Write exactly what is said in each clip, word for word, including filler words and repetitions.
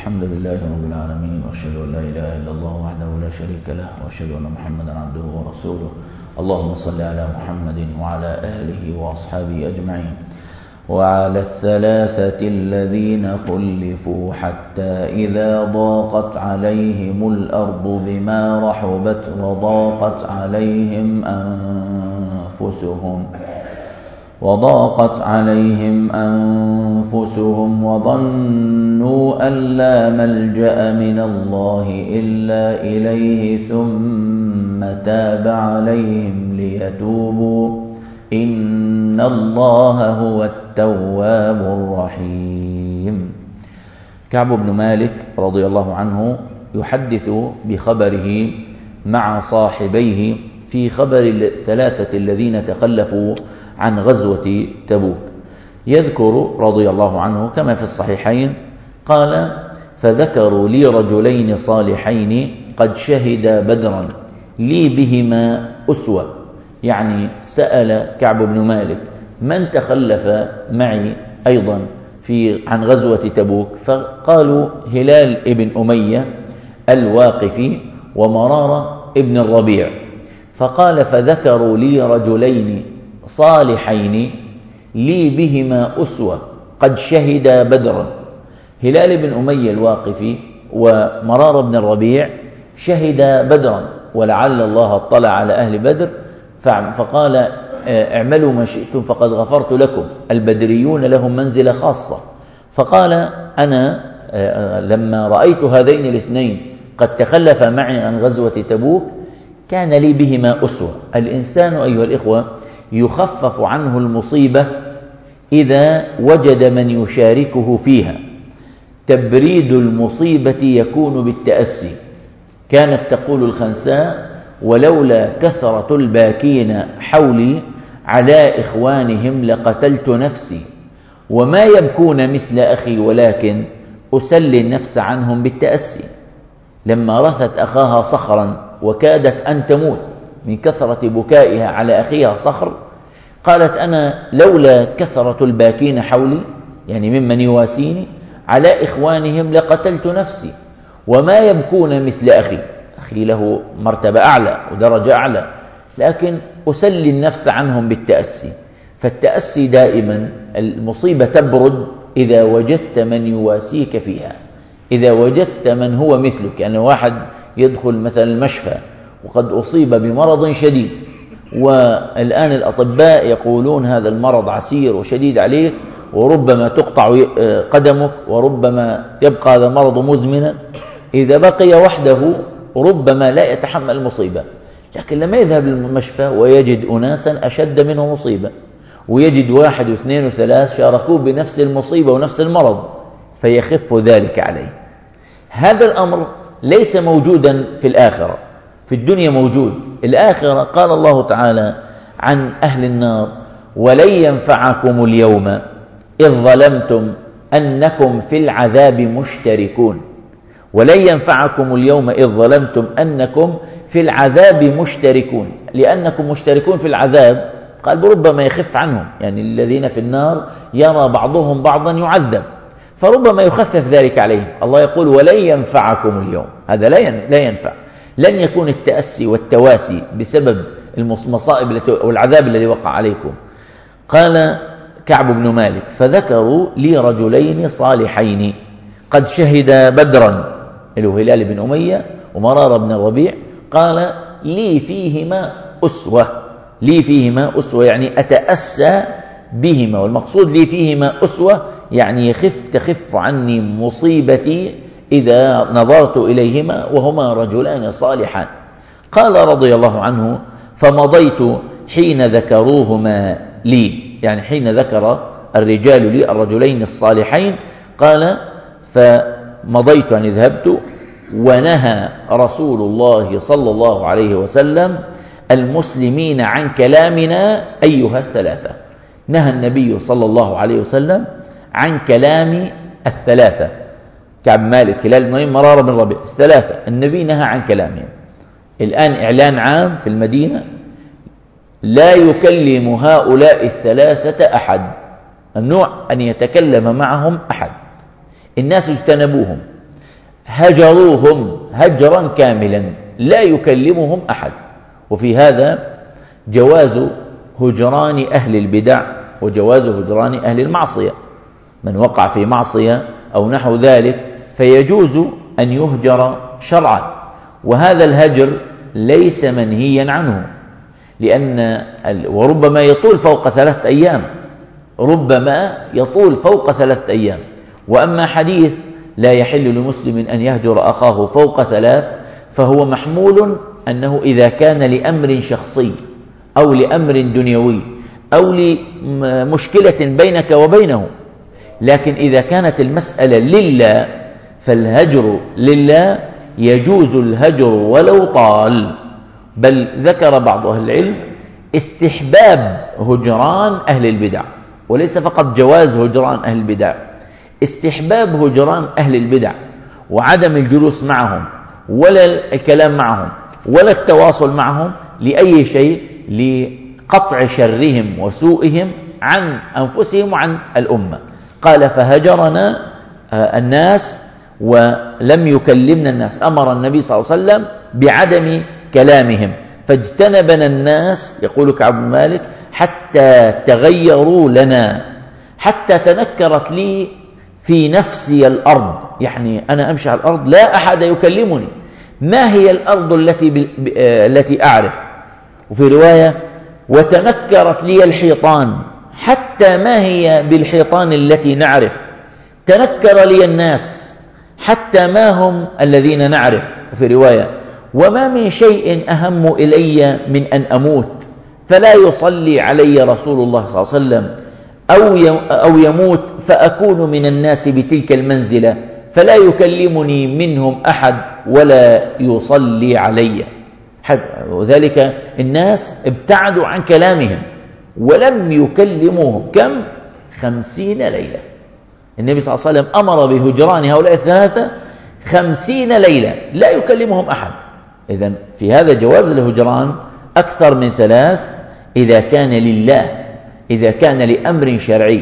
الحمد لله رب العالمين، وأشهد أن لا إله إلا الله وحده لا شريك له، وأشهد أن محمدا عبده ورسوله. اللهم صل على محمد وعلى آله وأصحابه أجمعين، وعلى الثلاثة الذين خلفوا حتى إذا ضاقت عليهم الأرض بما رحبت وضاقت عليهم أنفسهم وضاقت عليهم أنفسهم وظنوا أن لا ملجأ من الله إلا إليه ثم تاب عليهم ليتوبوا إن الله هو التواب الرحيم. كعب بن مالك رضي الله عنه يحدث بخبره مع صاحبيه في خبر الثلاثة الذين تخلفوا عن غزوة تبوك. يذكر رضي الله عنه كما في الصحيحين قال: فذكروا لي رجلين صالحين قد شهدا بدرا لي بهما أسوة. يعني سأل كعب بن مالك: من تخلف معي أيضا في عن غزوة تبوك؟ فقالوا: هلال ابن أمية الواقفي ومرارة ابن الربيع. فقال: فذكروا لي رجلين صالحين لي بهما أسوة قد شهدا بدرا. هلال بن أمية الواقفي ومرار بن الربيع شهدا بدرا، ولعل الله اطلع على أهل بدر فقال: اعملوا ما شئتم فقد غفرت لكم. البدريون لهم منزلة خاصة. فقال: أنا لما رأيت هذين الاثنين قد تخلف معي عن غزوة تبوك كان لي بهما أسوة. الإنسان أيها الإخوة يخفف عنه المصيبة إذا وجد من يشاركه فيها. تبريد المصيبة يكون بالتأسي. كانت تقول الخنساء: ولولا كثرة الباكين حولي على إخوانهم لقتلت نفسي، وما يبكون مثل أخي ولكن أسلي النفس عنهم بالتأسي. لما رثت أخاها صخرا وكادت أن تموت من كثرة بكائها على أخيها صخر، قالت: أنا لولا كثرة الباكين حولي، يعني ممن يواسيني، على إخوانهم لقتلت نفسي، وما يبكون مثل أخي. أخي له مرتبة أعلى ودرجة أعلى، لكن أسلي النفس عنهم بالتأسي. فالتأسي دائما المصيبة تبرد إذا وجدت من يواسيك فيها، إذا وجدت من هو مثلك. يعني واحد يدخل مثلا المشفى وقد أصيب بمرض شديد، والآن الأطباء يقولون هذا المرض عسير وشديد عليك، وربما تقطع قدمك، وربما يبقى هذا المرض مزمنا. إذا بقي وحده ربما لا يتحمل المصيبة، لكن لما يذهب للمشفى ويجد أناسا أشد منه مصيبة، ويجد واحد واثنين وثلاث شاركوه بنفس المصيبة ونفس المرض، فيخف ذلك عليه. هذا الأمر ليس موجودا في الآخرة. في الدنيا موجود، الآخرة قال الله تعالى عن أهل النار: ولن ينفعكم اليوم إذ ظلمتم أنكم في العذاب مشتركون. ولن ينفعكم اليوم إذ ظلمتم أنكم في العذاب مشتركون، لأنكم مشتركون في العذاب. قال: ربما يخف عنهم، يعني الذين في النار يرى بعضهم بعضا يعذب، فربما يخفف ذلك عليهم. الله يقول: ولن ينفعكم اليوم، هذا لا ينفع، لن يكون التأسي والتواسي بسبب المصائب والعذاب الذي وقع عليكم. قال كعب بن مالك: فذكروا لي رجلين صالحين قد شهدا بدرا، له هلال بن أمية ومرار بن الربيع. قال: لي فيهما أسوة، لي فيهما أسوة، يعني أتأسى بهما. والمقصود لي فيهما أسوة يعني يخف تخف عني مصيبتي إذا نظرت إليهما وهما رجلان صالحان. قال رضي الله عنه: فمضيت حين ذكروهما لي، يعني حين ذكر الرجال لي الرجلين الصالحين. قال: فمضيت يعني ذهبت، ونهى رسول الله صلى الله عليه وسلم المسلمين عن كلامنا أيها الثلاثة. نهى النبي صلى الله عليه وسلم عن كلام الثلاثة: كعب مالك، هلال بن أمية، مرارة بن الربيع، الثلاثة النبي نهى عن كلامهم. الآن إعلان عام في المدينة: لا يكلم هؤلاء الثلاثة أحد، ممنوع أن يتكلم معهم أحد. الناس اجتنبوهم، هجروهم هجرا كاملا لا يكلمهم أحد. وفي هذا جواز هجران أهل البدع وجواز هجران أهل المعصية. من وقع في معصية أو نحو ذلك فيجوز أن يهجر شرعا، وهذا الهجر ليس منهيا عنه، لأن وربما يطول فوق ثلاثة أيام، ربما يطول فوق ثلاثة أيام. وأما حديث لا يحل لمسلم أن يهجر أخاه فوق ثلاث فهو محمول أنه إذا كان لأمر شخصي أو لأمر دنيوي أو لمشكلة بينك وبينه. لكن إذا كانت المسألة لله فالهجر لله يجوز الهجر ولو طال. بل ذكر بعض أهل العلم استحباب هجران أهل البدع، وليس فقط جواز هجران أهل البدع، استحباب هجران أهل البدع وعدم الجلوس معهم ولا الكلام معهم ولا التواصل معهم لأي شيء، لقطع شرهم وسوءهم عن أنفسهم وعن الأمة. قال فهجرنا الناس ولم يكلمنا الناس، أمر النبي صلى الله عليه وسلم بعدم كلامهم، فاجتنبنا الناس، يقول كعب بن مالك، حتى تغيروا لنا، حتى تنكرت لي في نفسي الأرض، يعني أنا أمشي على الأرض لا أحد يكلمني، ما هي الأرض التي التي أعرف؟ وفي رواية وتنكرت لي الحيطان، حتى ما هي بالحيطان التي نعرف؟ تنكر لي الناس حتى ما هم الذين نعرف. وفي رواية وما من شيء أهم إلي من أن أموت فلا يصلي علي رسول الله صلى الله عليه وسلم أو يموت فأكون من الناس بتلك المنزلة فلا يكلمني منهم أحد ولا يصلي علي. وذلك الناس ابتعدوا عن كلامهم ولم يكلموهم كم؟ خمسين ليلة. النبي صلى الله عليه وسلم أمر بهجران هؤلاء الثلاثة خمسين ليلة لا يكلمهم أحد. إذن في هذا جواز الهجران أكثر من ثلاث إذا كان لله، إذا كان لأمر شرعي.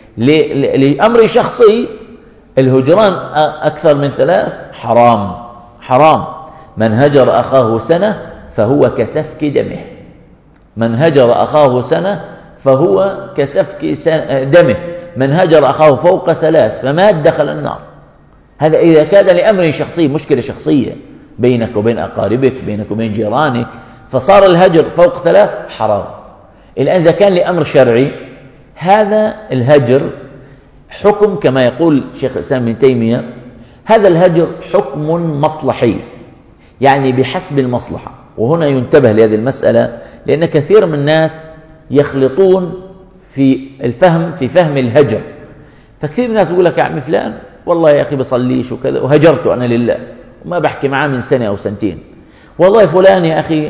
لأمر شخصي الهجران أكثر من ثلاث حرام حرام. من هجر أخاه سنة فهو كسفك دمه، من هجر أخاه سنة فهو كسفك دمه، من هجر أخاه فوق ثلاث فمات دخل النار. هذا إذا كان لأمر شخصي، مشكلة شخصية بينك وبين أقاربك، بينك وبين جيرانك، فصار الهجر فوق ثلاث حرام. الآن إذا كان لأمر شرعي هذا الهجر حكم كما يقول شيخ الإسلام ابن تيمية، هذا الهجر حكم مصلحي، يعني بحسب المصلحة. وهنا ينتبه لهذه المسألة، لأن كثير من الناس يخلطون في الفهم في فهم الهجر. فكثير من الناس يقول لك يا عمي فلان والله يا أخي بصليش وكذا وهجرته أنا لله وما بحكي معاه من سنة أو سنتين، والله فلان يا أخي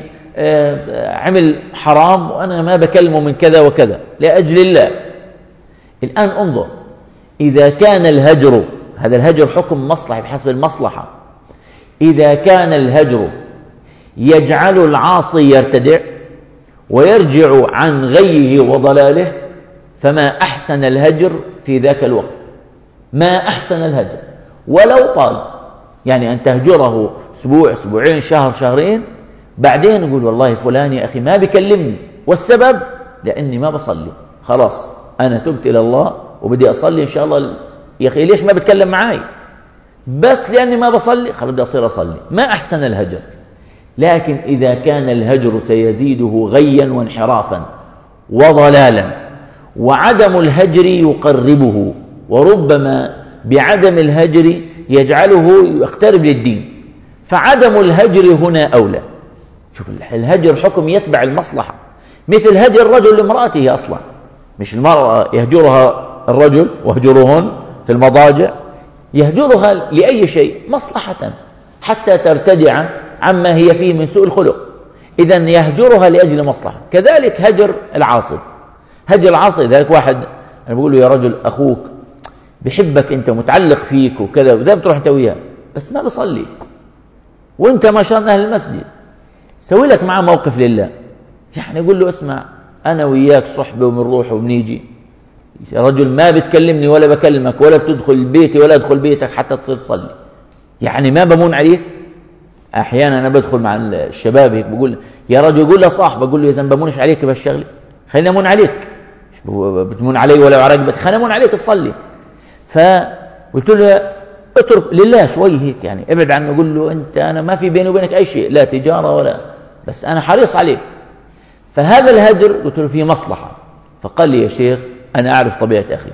عمل حرام وأنا ما بكلمه من كذا وكذا لأجل الله. الآن انظر، إذا كان الهجر، هذا الهجر حكم مصلحي بحسب المصلحة، إذا كان الهجر يجعل العاصي يرتدع ويرجع عن غيه وضلاله فما أحسن الهجر في ذاك الوقت، ما أحسن الهجر ولو طال. يعني أن تهجره أسبوع أسبوعين شهر شهرين، بعدين يقول والله فلان يا أخي ما بيكلمني، والسبب لأني ما بصلي، خلاص أنا تبت إلى الله وبدي أصلي إن شاء الله. يا أخي ليش ما بتكلم معاي؟ بس لأني ما بصلي، خلاص بدي أصير أصلي. ما أحسن الهجر. لكن إذا كان الهجر سيزيده غيا وانحرافا وضلالا، وعدم الهجر يقربه، وربما بعدم الهجر يجعله يقترب للدين، فعدم الهجر هنا أولى. شوف الهجر حكم يتبع المصلحة، مثل هجر الرجل لامرأته أصلا، مش المرأة يهجرها الرجل وهجرهن في المضاجع، يهجرها لأي شيء مصلحة حتى ترتدع عما هي فيه من سوء الخلق، إذن يهجرها لأجل مصلحة. كذلك هجر العاصي، هجر العاصي ذلك واحد أنا بقول له يا رجل أخوك بحبك أنت متعلق فيك وكذا وده بتروح أنت وياه بس ما بصلي وأنت ما شاء الله أهل المسجد، سوي لك معه موقف لله، يعني يقول له اسمع أنا وياك صحبة وبنروح وبنيجي، يا رجل ما بتكلمني ولا بكلمك ولا بتدخل بيتي ولا أدخل بيتك حتى تصير تصلي، يعني ما بمون عليك. أحيانا أنا بدخل مع الشباب هيك بقول يا رجل، يقول له صاحب بقول له يا زلمة بمونش عليك بهالشغلة، خلينا أمون عليك، بتمون علي ولا عرقبك، خلينا أمون عليك تصلي. فقلت له اترك لله شوي هيك، يعني ابعد عنه، قول له أنت أنا ما في بيني وبينك أي شيء، لا تجارة ولا، بس أنا حريص عليك. فهذا الهجر قلت له فيه مصلحة. فقال لي يا شيخ أنا أعرف طبيعة أخي،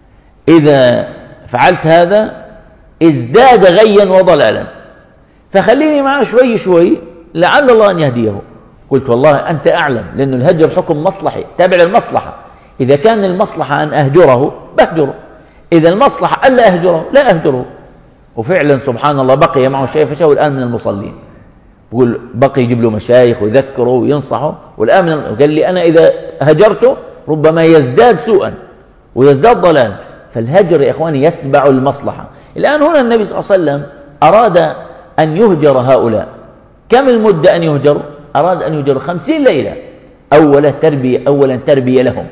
إذا فعلت هذا ازداد غيا وضلالا، فخليني معه شوي شوي لعل الله أن يهديه. قلت والله أنت أعلم، لأن الهجر حكم مصلحي، تابع للمصلحة. إذا كان المصلحة أن أهجره بهجره، إذا المصلحة ألا أهجره لا أهجره. وفعلا سبحان الله بقي معه شيء فشاء، الآن من المصلين. بقول بقي يجيب له مشايخ ويذكره وينصحه، والآن من قال لي أنا إذا هجرته ربما يزداد سوءا ويزداد ضلال. فالهجر يا إخواني يتبع المصلحة. الآن هنا النبي صلى الله عليه وسلم أراد أن يهجر هؤلاء. كم المدة أن يهجر؟ أراد أن يهجر خمسين ليلة. أولا تربية، أولا تربية لهم،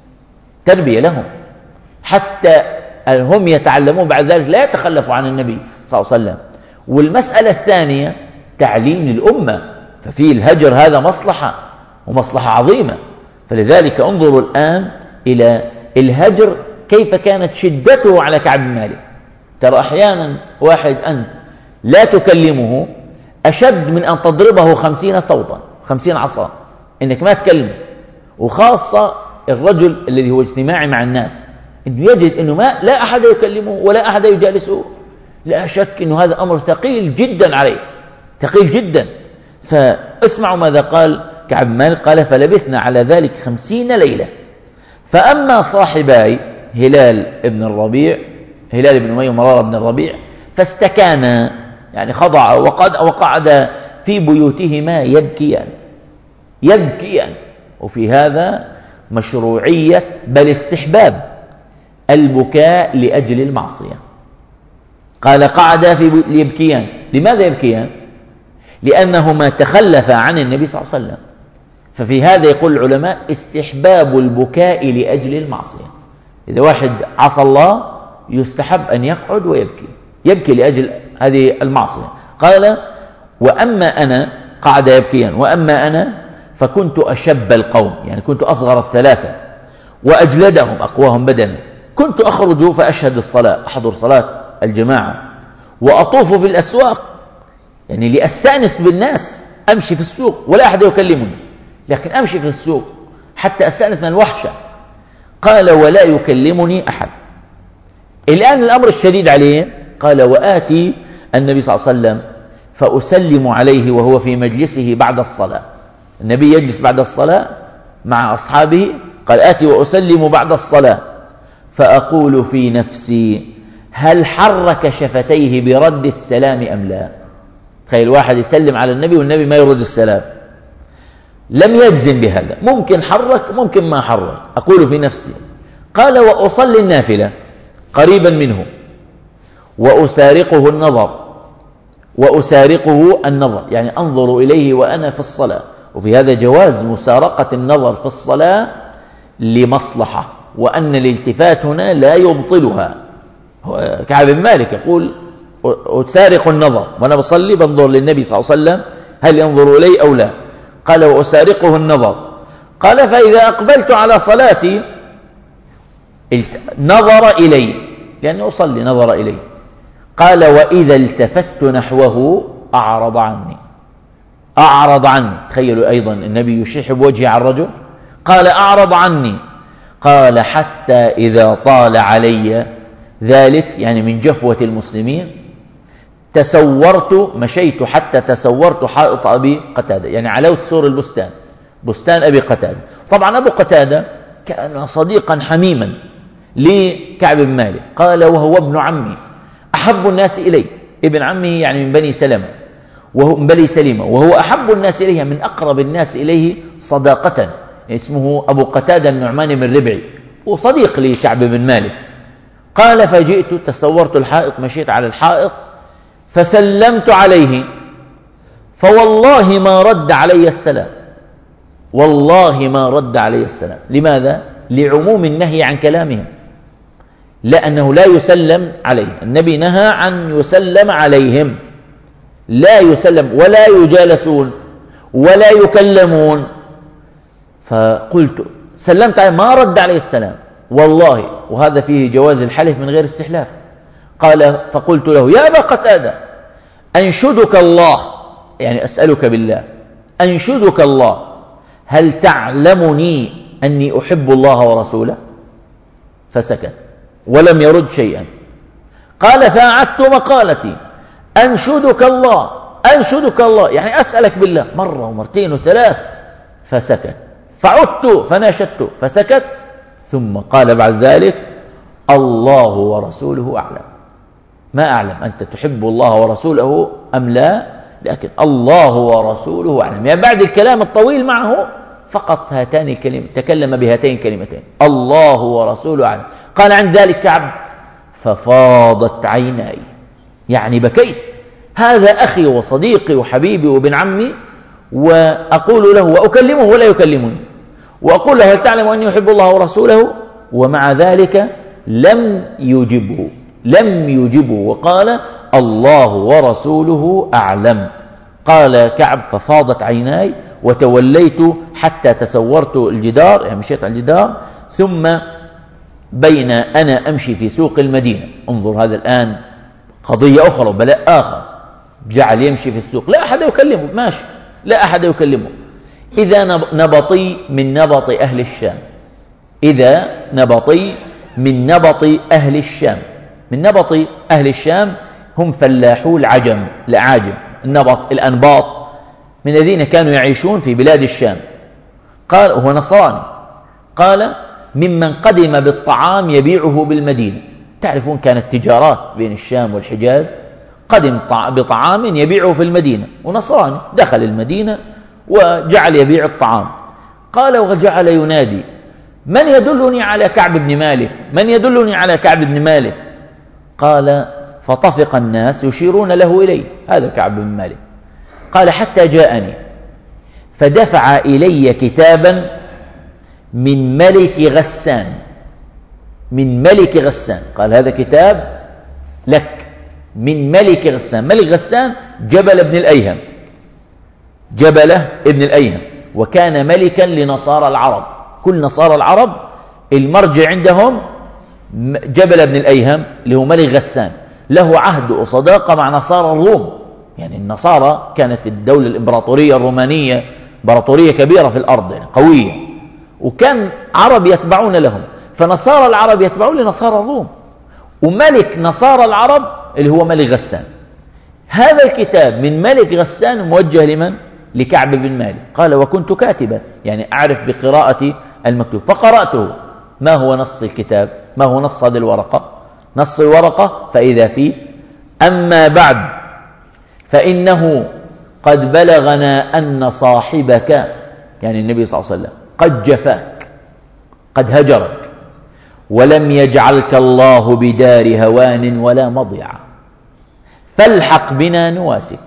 تربية لهم حتى هم يتعلمون بعد ذلك لا يتخلفوا عن النبي صلى الله عليه وسلم. والمسألة الثانية تعليم الأمة. ففي الهجر هذا مصلحة ومصلحة عظيمة. فلذلك انظروا الآن إلى الهجر كيف كانت شدته على كعب بن مالك. ترى أحيانا واحد أنت لا تكلمه أشد من أن تضربه خمسين صوتا، خمسين عصا، إنك ما تكلمه. وخاصة الرجل الذي هو اجتماعي مع الناس، إنه يجد إنه ما لا أحد يكلمه ولا أحد يجالسه، لا شك إنه هذا أمر ثقيل جدا عليه، ثقيل جدا. فاسمعوا ماذا قال كعب بن مالك، قال فلبثنا على ذلك خمسين ليلة. فأما صاحباي هلال بن الربيع، هلال بن أمية ومرارة بن الربيع، فاستكانا، يعني خضع وقعد, وقعد في بيوتهما يبكيان يبكيان. وفي هذا مشروعية بل استحباب البكاء لأجل المعصية. قال قعدا في يبكيان. لماذا يبكيان؟ لأنهما تخلفا عن النبي صلى الله عليه وسلم. ففي هذا يقول العلماء استحباب البكاء لأجل المعصية. إذا واحد عصى الله يستحب أن يقعد ويبكي، يبكي لأجل هذه المعصية. قال وأما أنا، قعد يبكيان، وأما أنا فكنت أشب القوم، يعني كنت أصغر الثلاثة وأجلدهم أقواهم بدنا. كنت أخرج فأشهد الصلاة، أحضر صلاة الجماعة، وأطوف في الأسواق، يعني لأستأنس بالناس، أمشي في السوق ولا أحد يكلمني، لكن أمشي في السوق حتى أستأنس من الوحشة. قال ولا يكلمني أحد. الآن الأمر الشديد عليه. قال وآتي النبي صلى الله عليه وسلم فأسلم عليه وهو في مجلسه بعد الصلاة. النبي يجلس بعد الصلاة مع أصحابه. قال آتي وأسلم بعد الصلاة فأقول في نفسي هل حرك شفتيه برد السلام أم لا؟ تخيل واحد يسلم على النبي والنبي ما يرد السلام. لم يجزم بهذا، ممكن حرك ممكن ما حرك. أقول في نفسي. قال وأصلي النافلة قريبا منه وأسارقه النظر، وأسارقه النظر يعني أنظر إليه وأنا في الصلاة. وفي هذا جواز مسارقة النظر في الصلاة لمصلحة، وأن الالتفات هنا لا يبطلها. كعب بن مالك يقول أسارق النظر، وأنا بصلي بنظر للنبي صلى الله عليه وسلم هل ينظر إلي أو لا. قال وأسارقه النظر. قال فإذا أقبلت على صلاتي نظر إلي، يعني أصلي نظر إلي. قال وإذا التفت نحوه أعرض عني، أعرض عني. تخيلوا أيضا النبي يشيح بوجهه على الرجل. قال أعرض عني. قال حتى إذا طال علي ذلك، يعني من جفوة المسلمين، تسورت، مشيت حتى تسورت حائط أبي قتادة، يعني علوت سور البستان، بستان أبي قتادة. طبعا أبو قتادة كان صديقا حميما لكعب بن مالك. قال وهو ابن عمي أحب الناس إلي، ابن عمي يعني من بني سلمة، وهو من بني سلمة، وهو أحب الناس إليه، من أقرب الناس إليه صداقة. اسمه أبو قتادة النعمان بن ربعي، وصديق لكعب بن مالك. قال فجئت تسورت الحائط، مشيت على الحائط فسلمت عليه فوالله ما رد علي السلام، والله ما رد علي السلام. لماذا؟ لعموم النهي عن كلامهم. لا، أنه لا يسلم عليه. النبي نهى عن يسلم عليهم، لا يسلم ولا يجالسون ولا يكلمون. فقلت سلمت عليه، ما رد عليه السلام والله، وهذا فيه جواز الحلف من غير استحلاف. قال فقلت له يا أبا قتادة أنشدك الله، يعني أسألك بالله، أنشدك الله هل تعلمني أني أحب الله ورسوله؟ فسكت ولم يرد شيئا. قال فأعدت مقالتي أنشدك الله أنشدك الله، يعني أسألك بالله، مرة ومرتين وثلاث. فسكت. فعدت فناشدت فسكت. ثم قال بعد ذلك الله ورسوله أعلم. ما أعلم أنت تحب الله ورسوله أم لا، لكن الله ورسوله أعلم. يعني بعد الكلام الطويل معه فقط هاتان الكلمة، تكلم بهاتين الكلمتين الله ورسوله أعلم. قال عند ذلك كعب ففاضت عيناي، يعني بكيت. هذا أخي وصديقي وحبيبي وابن عمي، وأقول له وأكلمه ولا يكلمني، وأقول له هل تعلم أني أحب الله ورسوله؟ ومع ذلك لم يجبه لم يجبه وقال الله ورسوله أعلم. قال كعب ففاضت عيناي وتوليت حتى تسورت الجدار، يعني مشيت على الجدار. ثم بين أنا أمشي في سوق المدينة، انظر هذا الآن قضية أخرى وبلاء آخر، جعل يمشي في السوق لا أحد يكلمه، ماشي لا أحد يكلمه. إذا نبطي من نبط أهل الشام إذا نبطي من نبط أهل الشام من نبط أهل الشام هم فلاحو العجم الأعاجم، النبط الأنباط من الذين كانوا يعيشون في بلاد الشام. قال هو نصراني. قال ممن قدم بالطعام يبيعه بالمدينة. تعرفون كانت تجارات بين الشام والحجاز، قدم بطعام يبيعه في المدينة، ونصراني دخل المدينة وجعل يبيع الطعام. قال وجعل ينادي من يدلني على كعب بن مالك من يدلني على كعب بن مالك. قال فطفق الناس يشيرون له إليه، هذا كعب بن مالك. قال حتى جاءني فدفع إلي كتابا من ملك غسان من ملك غسان قال هذا كتاب لك من ملك غسان. ملك غسان جبل ابن الأيهم جبله ابن الأيهم، وكان ملكا لنصارى العرب. كل نصارى العرب المرجع عندهم جبل ابن الأيهم اللي هو ملك غسان، له عهد وصداقة مع نصارى الروم. يعني النصارى كانت الدولة الإمبراطورية الرومانية إمبراطورية كبيرة في الأرض، يعني قوية، وكان عرب يتبعون لهم، فنصارى العرب يتبعون لنصارى الروم، وملك نصارى العرب اللي هو ملك غسان. هذا الكتاب من ملك غسان موجه لمن؟ لكعب بن مالك. قال وكنت كاتبا، يعني أعرف بقراءة المكتوب، فقرأته. ما هو نص الكتاب؟ ما هو نص هذه الورقة؟ نص الورقة فإذا فيه أما بعد فإنه قد بلغنا أن صاحبك، يعني النبي صلى الله عليه وسلم، قد جفاك قد هجرك، ولم يجعلك الله بدار هوان ولا مضيع، فالحق بنا نواسك.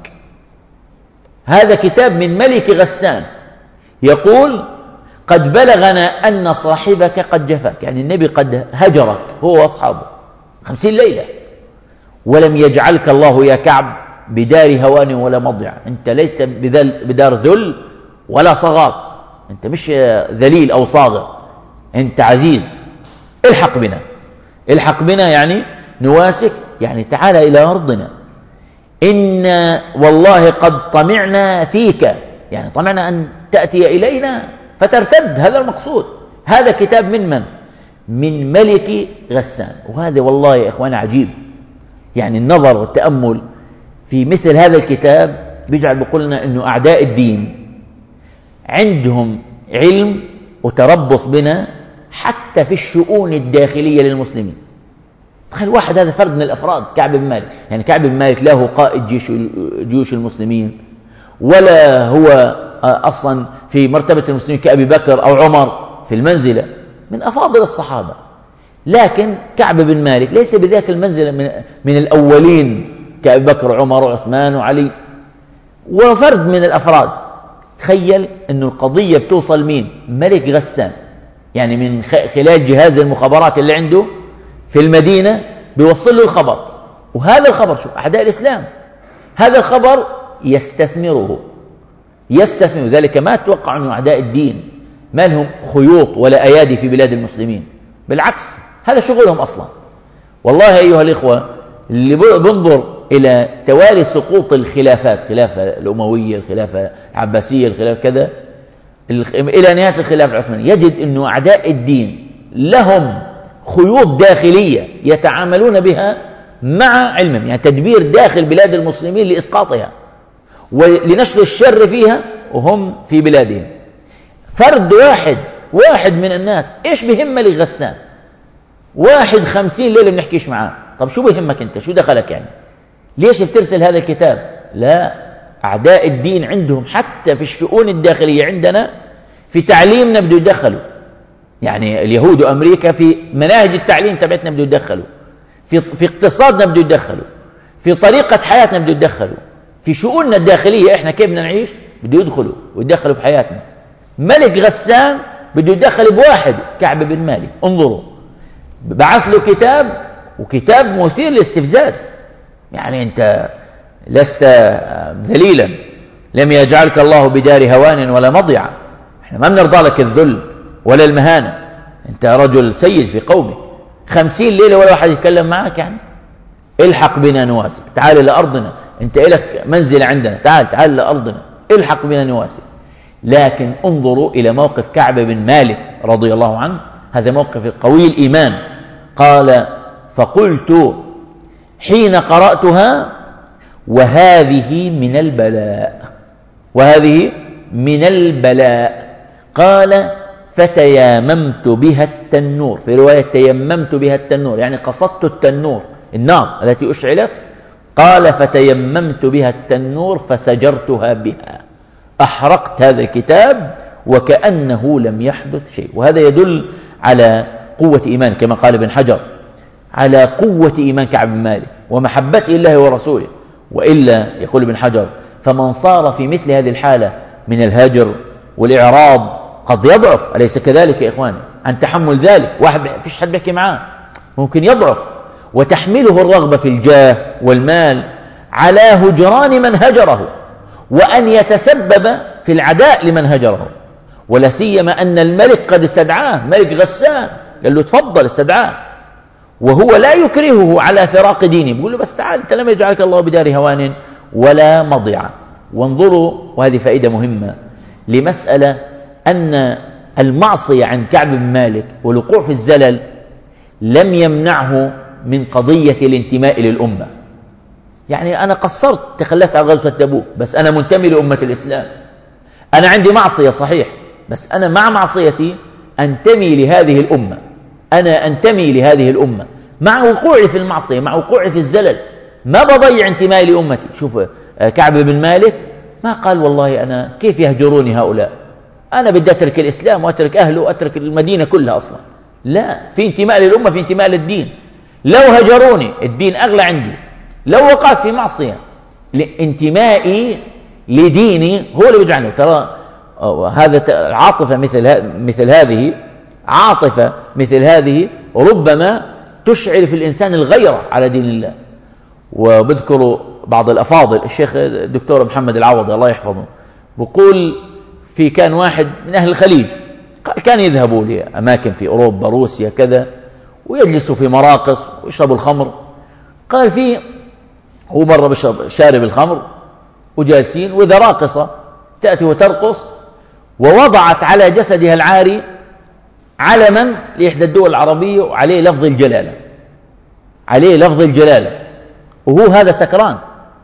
هذا كتاب من ملك غسان يقول قد بلغنا أن صاحبك قد جفاك، يعني النبي قد هجرك هو وأصحابه خمسين ليلة، ولم يجعلك الله يا كعب بدار هوان ولا مضيع. أنت ليس بدار ذل ولا صغار، أنت مش ذليل أو صاغر، أنت عزيز. الحق بنا الحق بنا يعني نواسك، يعني تعال إلى أرضنا. إن والله قد طمعنا فيك، يعني طمعنا أن تأتي إلينا فترتد، هذا المقصود. هذا كتاب من من؟ من ملك غسان. وهذا والله يا إخوان عجيب، يعني النظر والتأمل في مثل هذا الكتاب بيجعل بقولنا أنه أعداء الدين عندهم علم وتربص بنا حتى في الشؤون الداخلية للمسلمين. تخيل واحد، هذا فرد من الأفراد كعب بن مالك، يعني كعب بن مالك لا هو قائد جيش جيوش المسلمين، ولا هو أصلا في مرتبة المسلمين كأبي بكر أو عمر في المنزلة، من أفاضل الصحابة. لكن كعب بن مالك ليس بذاك المنزلة من, من الأولين كأبي بكر وعمر وعثمان وعلي، وفرد من الأفراد. تخيل أن القضية بتوصل مين؟ ملك غسان، يعني من خلال جهاز المخابرات اللي عنده في المدينة بيوصل له الخبر، وهذا الخبر شوف أعداء الإسلام هذا الخبر يستثمره يستثمر ذلك. ما أتوقع أن أعداء الدين ما لهم خيوط ولا أيادي في بلاد المسلمين، بالعكس هذا شغلهم أصلا. والله أيها الإخوة اللي بنظر إلى توالي سقوط الخلافات، خلافة الأموية، الخلافة العباسية، الخلافة كذا إلى نهاية الخلافة العثمانية، يجد أن أعداء الدين لهم خيوط داخلية يتعاملون بها مع علمهم، يعني تدبير داخل بلاد المسلمين لإسقاطها ولنشر الشر فيها وهم في بلادهم. فرد واحد واحد من الناس إيش بهمة لغسان؟ واحد خمسين ليلة بنحكيش معاه. طب شو بهمك أنت؟ شو دخلك يعني؟ ليش بترسل هذا الكتاب؟ لا، أعداء الدين عندهم حتى في الشؤون الداخلية عندنا في تعليمنا بده يدخلوا، يعني اليهود وأمريكا في مناهج التعليم تبعتنا بده يدخلوا، في في اقتصادنا بده يدخلوا، في طريقة حياتنا بده يدخلوا، في شؤوننا الداخلية إحنا كيف بدنا نعيش بده يدخلوا ويدخلوا في حياتنا. ملك غسان بده يدخل بواحد كعب بن مالك، انظروا بعث له كتاب وكتاب مثير للاستفزاز، يعني أنت لست ذليلا، لم يجعلك الله بدار هوان ولا مضيعة، احنا ما بنرضى لك الذل ولا المهانة، أنت رجل سيد في قومك. خمسين ليلة ولا واحد يتكلم معك، يعني الحق بنا نواسي، تعال لأرضنا، أنت إلك منزل عندنا، تعال تعال لأرضنا، الحق بنا نواسي. لكن انظروا إلى موقف كعب بن مالك رضي الله عنه، هذا موقف قوي الإيمان. قال فقلت حين قرأتها وهذه من البلاء، وهذه من البلاء. قال فتياممت بها التنور، في رواية تيممت بها التنور يعني قصدت التنور النار التي أشعلت. قال فتيممت بها التنور فسجرتها بها، أحرقت هذا الكتاب وكأنه لم يحدث شيء. وهذا يدل على قوة إيمان كما قال ابن حجر، على قوة إيمان كعب بن مالك ومحبة الله ورسوله. وإلا يقول ابن حجر فمن صار في مثل هذه الحالة من الهجر والإعراض قد يضعف، أليس كذلك يا إخواني؟ عن تحمل ذلك، واحد فيش حد بيحكي معاه ممكن يضعف، وتحمله الرغبة في الجاه والمال على هجران من هجره، وأن يتسبب في العداء لمن هجره. ولا سيما أن الملك قد استدعاه، ملك غسان قال له تفضل، استدعاه وهو لا يكرهه على فراق دينه، بيقول له بس تعال أنت لم يجعلك الله بدار هوان ولا مضيعة. وانظروا، وهذه فائدة مهمة لمسألة أن المعصية عن كعب بن مالك والوقوع في الزلل لم يمنعه من قضية الانتماء للأمة. يعني أنا قصرت تخلت عن غزوة تبوك، بس أنا منتمي لأمة الإسلام. أنا عندي معصية صحيح، بس أنا مع معصيتي أنتمي لهذه الأمة، أنا أنتمي لهذه الأمة مع وقوعي في المعصية، مع وقوعي في الزلل، ما بضيع انتمائي لأمتي. شوف كعب بن مالك ما قال والله أنا كيف يهجروني هؤلاء، أنا بدي أترك الإسلام وأترك أهله وأترك المدينة كلها أصلا. لا، في انتماء للأمة، في انتماء للدين. لو هجروني الدين أغلى عندي، لو وقعت في معصية انتمائي لديني هو اللي بيجعلني. ترى هذا العاطفة مثل مثل هذه، عاطفة مثل هذه ربما تشعر في الإنسان الغيرة على دين الله. وبذكر بعض الأفاضل، الشيخ الدكتور محمد العوضي الله يحفظه، بقول في كان واحد من أهل الخليج قال كان يذهبوا لأماكن في أوروبا روسيا كذا ويجلسوا في مراقص ويشربوا الخمر. قال فيه هو مرة بشرب شارب الخمر وجالسين، وإذا راقصة تأتي وترقص ووضعت على جسدها العاري علما لإحدى الدول العربية وعليه لفظ الجلالة، عليه لفظ الجلالة، وهو هذا سكران.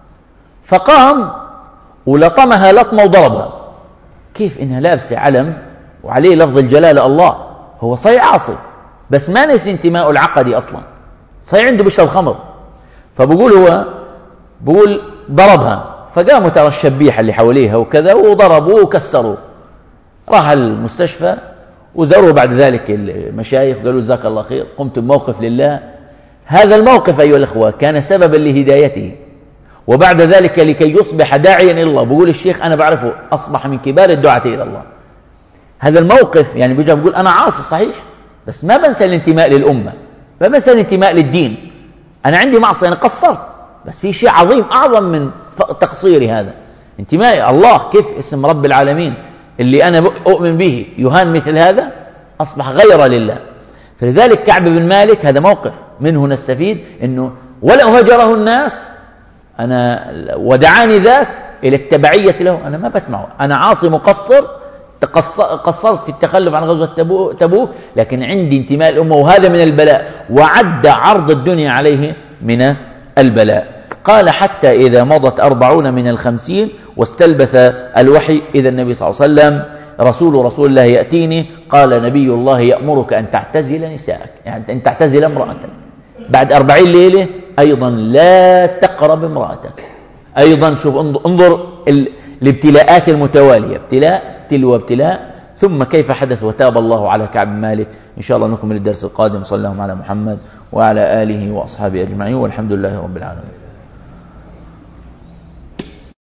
فقام ولطمها لطمة وضربها. كيف إنها لابسة علم وعليه لفظ الجلالة الله؟ هو صحيح عاصي بس ما نسي انتماء العقدي أصلا، صحيح عنده بشرب خمر. فبقول هو بقول ضربها، فقاموا ترى الشبيحة اللي حواليها وكذا وضربوه وكسروا. راح المستشفى وزاروا بعد ذلك المشايخ قالوا جزاك الله خير، قمت بموقف لله. هذا الموقف أيها الأخوة كان سببا لهدايته، وبعد ذلك لكي يصبح داعيا إلى الله. بقول الشيخ أنا بعرفه أصبح من كبار الدعاة إلى الله. هذا الموقف يعني بيجي بقول أنا عاصي صحيح بس ما بنسى الانتماء للأمة، فمثلا انتماء للدين، أنا عندي معصية، أنا قصرت، بس في شيء عظيم أعظم من تقصيري هذا. انتمائي الله، كيف اسم رب العالمين اللي أنا أؤمن به يهان مثل هذا؟ أصبح غير لله. فلذلك كعب بن مالك هذا موقف منه نستفيد أنه ولو هجره الناس أنا ودعاني ذاك إلى التبعية له، أنا ما بتمعه، أنا عاصي مقصر، قصرت في التخلف عن غزوة تبوك، لكن عندي انتماء الأمة، وهذا من البلاء، وعد عرض الدنيا عليه من البلاء. قال حتى إذا مضت أربعون من الخمسين واستلبث الوحي إذا النبي صلى الله عليه وسلم رسول رسول الله يأتيني، قال نبي الله يأمرك أن تعتزل نساءك، يعني أن تعتزل امرأتك بعد أربعين ليلة، أيضا لا تقرب امرأتك. أيضا شوف انظر الابتلاءات المتوالية، ابتلاء تلو ابتلاء، ثم كيف حدث وتاب الله على كعب مالك. إن شاء الله نكمل الدرس القادم. صلى الله على محمد وعلى آله وأصحابه أجمعين، والحمد لله رب العالمين.